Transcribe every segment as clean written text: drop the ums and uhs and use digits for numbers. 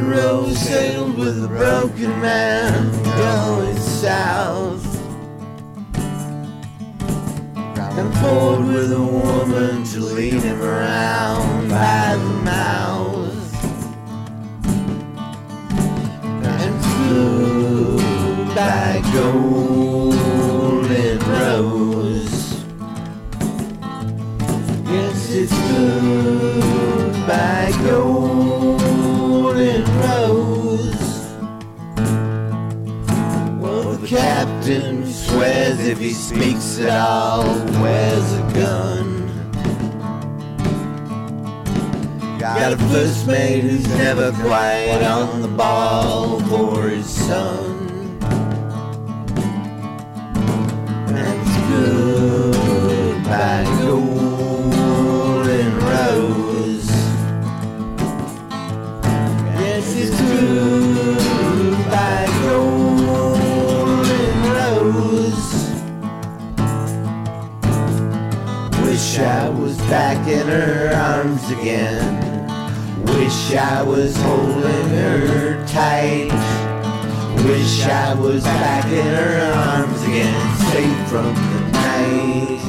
Rose sailed with a broken man going south, and fought with a woman to lead him around by the mouth, and flew by Golden Rose. Yes, it's flew by Golden Rose. Well, the captain swears if he speaks at all, wears a gun. Got a first mate who's never quite on the ball for his son. And it's goodbye Golden Rose. Yes, it's goodbye Golden Rose. Wish I was back in her arms again. Wish I was holding her tight. Wish I was back in her arms again, safe from the night.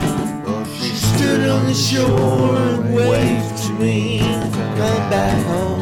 On the shore and waved to me, come back home.